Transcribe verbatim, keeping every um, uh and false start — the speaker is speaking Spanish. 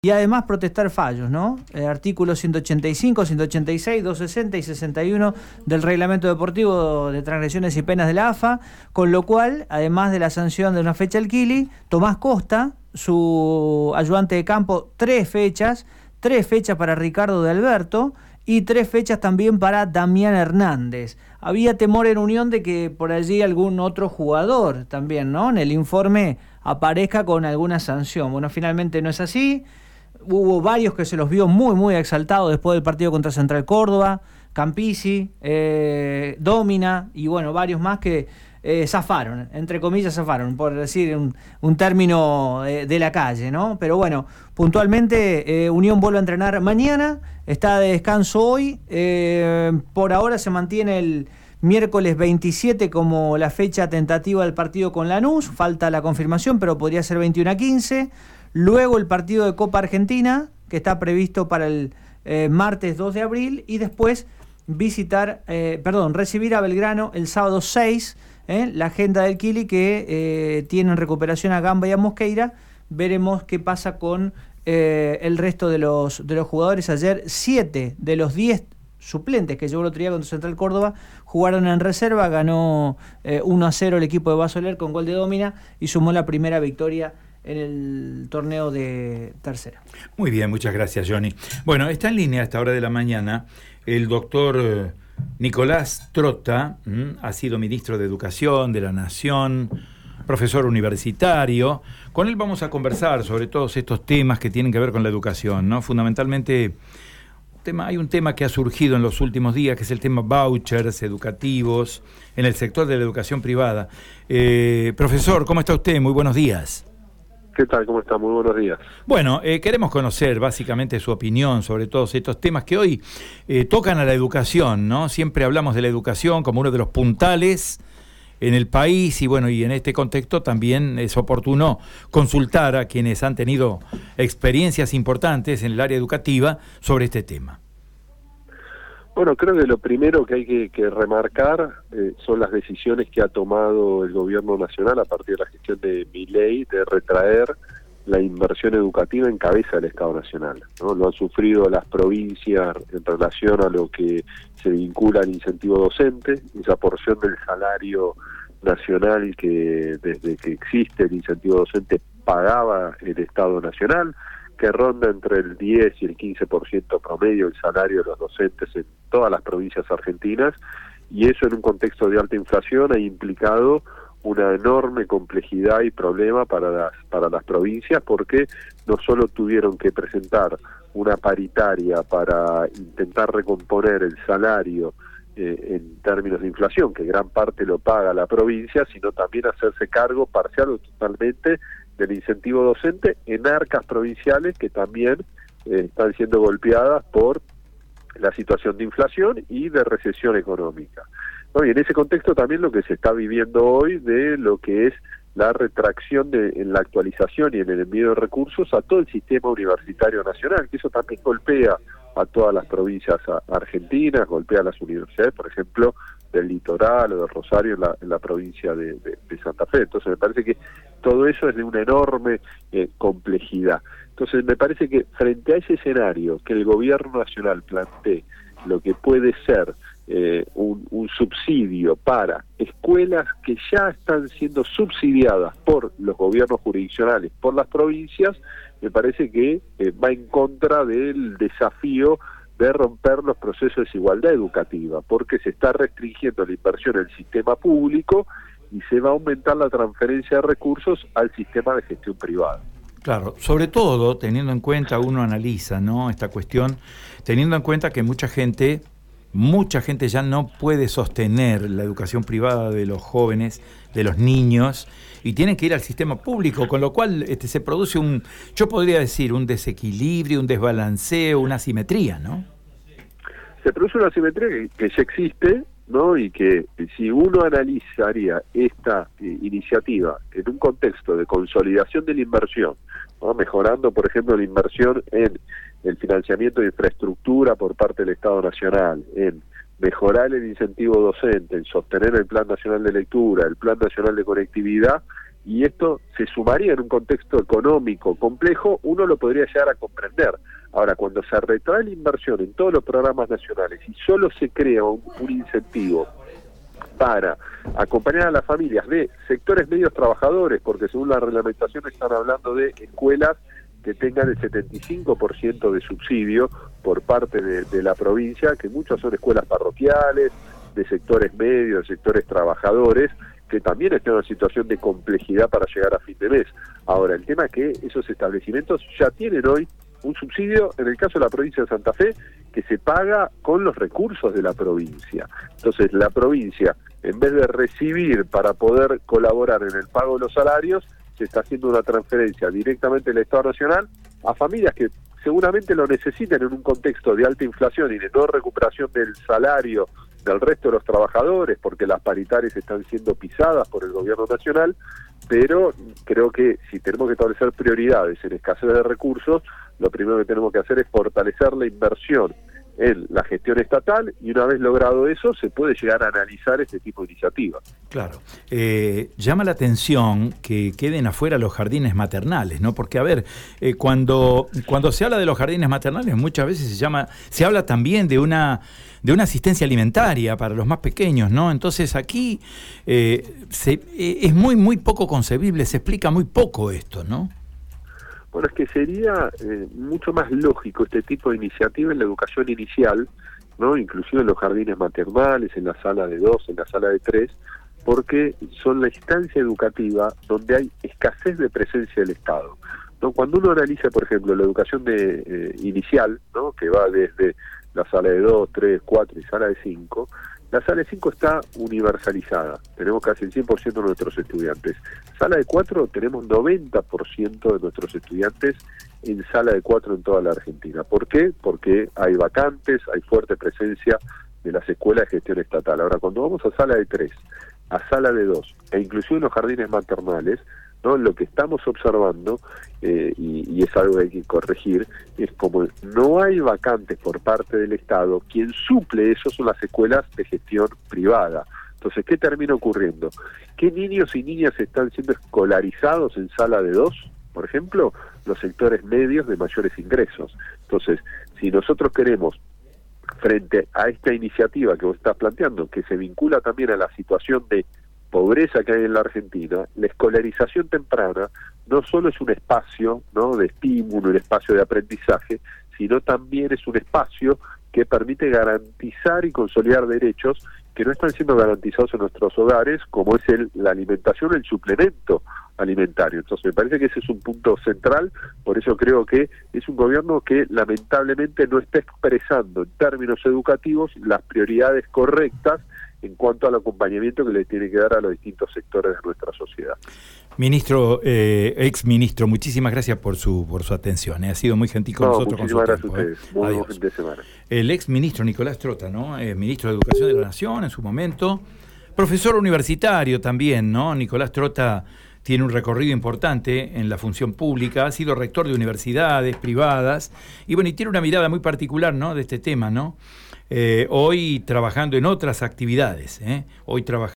Y además protestar fallos, ¿no? Eh, artículos ciento ochenta y cinco, ciento ochenta y seis, doscientos sesenta y sesenta y uno del Reglamento Deportivo de Transgresiones y Penas de la A F A, con lo cual, además de la sanción de una fecha al Kili, Tomás Costa, su ayudante de campo, tres fechas, tres fechas para Ricardo de Alberto y tres fechas también para Damián Hernández. Había temor en Unión de que por allí algún otro jugador también, ¿no?, en el informe aparezca con alguna sanción. Bueno, finalmente no es así. Hubo varios que se los vio muy, muy exaltados después del partido contra Central Córdoba, Campisi, eh, Domina y bueno, varios más que eh, zafaron, entre comillas zafaron, por decir un, un término de, de la calle, ¿no? Pero bueno, puntualmente eh, Unión vuelve a entrenar mañana, está de descanso hoy, eh, por ahora se mantiene el miércoles veintisiete como la fecha tentativa del partido con Lanús, falta la confirmación, pero podría ser veintiuno a quince. Luego el partido de Copa Argentina, que está previsto para el eh, martes dos de abril, y después visitar, eh, perdón, recibir a Belgrano el sábado seis, eh, la agenda del Kili, que eh, tiene en recuperación a Gamba y a Mosqueira. Veremos qué pasa con eh, el resto de los, de los jugadores. Ayer siete de los diez suplentes que llevó el otro día contra Central Córdoba jugaron en reserva, ganó eh, uno a cero el equipo de Basoler con gol de Domina y sumó la primera victoria en el torneo de tercera. Muy bien, muchas gracias, Johnny. Bueno, está en línea a esta hora de la mañana el doctor Nicolás Trota, ¿m? ha sido ministro de Educación de la Nación, profesor universitario. Con él vamos a conversar sobre todos estos temas que tienen que ver con la educación, ¿no? Fundamentalmente, tema, hay un tema que ha surgido en los últimos días, que es el tema vouchers educativos en el sector de la educación privada. Eh, profesor, ¿cómo está usted? Muy buenos días. ¿Qué tal? ¿Cómo está? Muy buenos días. Bueno, eh, queremos conocer básicamente su opinión sobre todos estos temas que hoy eh, tocan a la educación, ¿no? Siempre hablamos de la educación como uno de los puntales en el país y bueno, y en este contexto también es oportuno consultar a quienes han tenido experiencias importantes en el área educativa sobre este tema. Bueno, creo que lo primero que hay que, que remarcar eh, son las decisiones que ha tomado el gobierno nacional a partir de la gestión de Milei de retraer la inversión educativa en cabeza del Estado Nacional, ¿no? Lo han sufrido las provincias en relación a lo que se vincula al incentivo docente, esa porción del salario nacional que desde que existe el incentivo docente pagaba el Estado Nacional, que ronda entre el diez y el quince por ciento promedio el salario de los docentes en todas las provincias argentinas, y eso en un contexto de alta inflación ha implicado una enorme complejidad y problema para las, para las provincias, porque no solo tuvieron que presentar una paritaria para intentar recomponer el salario eh, en términos de inflación, que gran parte lo paga la provincia, sino también hacerse cargo parcial o totalmente del incentivo docente en arcas provinciales que también eh, están siendo golpeadas por la situación de inflación y de recesión económica, ¿no? Y en ese contexto también lo que se está viviendo hoy de lo que es la retracción de, en la actualización y en el envío de recursos a todo el sistema universitario nacional, que eso también golpea a todas las provincias argentinas, golpea a las universidades, por ejemplo, del litoral o de Rosario en la, en la provincia de, de, de Santa Fe. Entonces me parece que todo eso es de una enorme eh, complejidad. Entonces me parece que frente a ese escenario que el gobierno nacional plantee lo que puede ser eh, un, un subsidio para escuelas que ya están siendo subsidiadas por los gobiernos jurisdiccionales, por las provincias, me parece que eh, va en contra del desafío de romper los procesos de desigualdad educativa, porque se está restringiendo la inversión en el sistema público y se va a aumentar la transferencia de recursos al sistema de gestión privada. Claro, sobre todo teniendo en cuenta, uno analiza, ¿no?, esta cuestión, teniendo en cuenta que mucha gente, mucha gente ya no puede sostener la educación privada de los jóvenes, de los niños, y tienen que ir al sistema público, con lo cual este, se produce un, yo podría decir, un desequilibrio, un desbalanceo, una asimetría, ¿no? Se produce una asimetría que, que ya existe, ¿no? Y que si uno analizaría esta eh, iniciativa en un contexto de consolidación de la inversión, ¿no?, mejorando, por ejemplo, la inversión en el financiamiento de infraestructura por parte del Estado Nacional, en mejorar el incentivo docente, en sostener el Plan Nacional de Lectura, el Plan Nacional de Conectividad, y esto se sumaría en un contexto económico complejo, uno lo podría llegar a comprender. Ahora, cuando se retrae la inversión en todos los programas nacionales y solo se crea un, un incentivo para acompañar a las familias de sectores medios trabajadores, porque según la reglamentación están hablando de escuelas que tengan el setenta y cinco por ciento de subsidio por parte de, de la provincia, que muchas son escuelas parroquiales, de sectores medios, de sectores trabajadores, que también están en una situación de complejidad para llegar a fin de mes. Ahora, el tema es que esos establecimientos ya tienen hoy un subsidio, en el caso de la provincia de Santa Fe, que se paga con los recursos de la provincia. Entonces, la provincia, en vez de recibir para poder colaborar en el pago de los salarios, se está haciendo una transferencia directamente del Estado Nacional a familias que seguramente lo necesitan en un contexto de alta inflación y de no recuperación del salario del resto de los trabajadores, porque las paritarias están siendo pisadas por el gobierno nacional, pero creo que si tenemos que establecer prioridades en escasez de recursos, lo primero que tenemos que hacer es fortalecer la inversión en la gestión estatal, y una vez logrado eso se puede llegar a analizar este tipo de iniciativas. Claro. Eh, llama la atención que queden afuera los jardines maternales, ¿no? Porque, a ver, eh, cuando, cuando se habla de los jardines maternales muchas veces se llama, se habla también de una, de una asistencia alimentaria para los más pequeños, ¿no? Entonces aquí eh, se, eh, es muy, muy poco concebible, se explica muy poco esto, ¿no? Bueno, es que sería eh, mucho más lógico este tipo de iniciativa en la educación inicial, ¿no? Inclusive en los jardines maternales, en la sala de dos, en la sala de tres, porque son la instancia educativa donde hay escasez de presencia del Estado, ¿no? Cuando uno analiza, por ejemplo, la educación de, eh, inicial, ¿no? Que va desde la sala de dos, tres, cuatro y sala de cinco, la sala de cinco está universalizada, tenemos casi el cien por ciento de nuestros estudiantes. Sala de cuatro tenemos noventa por ciento de nuestros estudiantes en sala de cuatro en toda la Argentina. ¿Por qué? Porque hay vacantes, hay fuerte presencia de las escuelas de gestión estatal. Ahora, cuando vamos a sala de tres, a sala de dos, e inclusive en los jardines maternales, ¿no? Lo que estamos observando, eh, y, y es algo que hay que corregir, es como no hay vacantes por parte del Estado, quien suple eso son las escuelas de gestión privada. Entonces, ¿qué termina ocurriendo? ¿Qué niños y niñas están siendo escolarizados en sala de dos? Por ejemplo, los sectores medios de mayores ingresos. Entonces, si nosotros queremos, frente a esta iniciativa que vos estás planteando, que se vincula también a la situación de pobreza que hay en la Argentina, la escolarización temprana no solo es un espacio, ¿no?, de estímulo, un espacio de aprendizaje, sino también es un espacio que permite garantizar y consolidar derechos que no están siendo garantizados en nuestros hogares, como es el, la alimentación, el suplemento alimentario. Entonces me parece que ese es un punto central, por eso creo que es un gobierno que lamentablemente no está expresando en términos educativos las prioridades correctas en cuanto al acompañamiento que le tiene que dar a los distintos sectores de nuestra sociedad. Ministro, eh, ex ministro, muchísimas gracias por su por su atención. Eh. Ha sido muy gentil con no, nosotros. Muchísimas con su gracias tiempo, a ustedes. Eh. Muy buen fin de semana. El ex ministro Nicolás Trota, ¿no? Eh, ministro de Educación de la Nación en su momento. Profesor universitario también, ¿no? Nicolás Trota tiene un recorrido importante en la función pública, ha sido rector de universidades privadas y bueno, y tiene una mirada muy particular, ¿no?, de este tema, ¿no? Eh, hoy trabajando en otras actividades, ¿eh? Hoy trabajando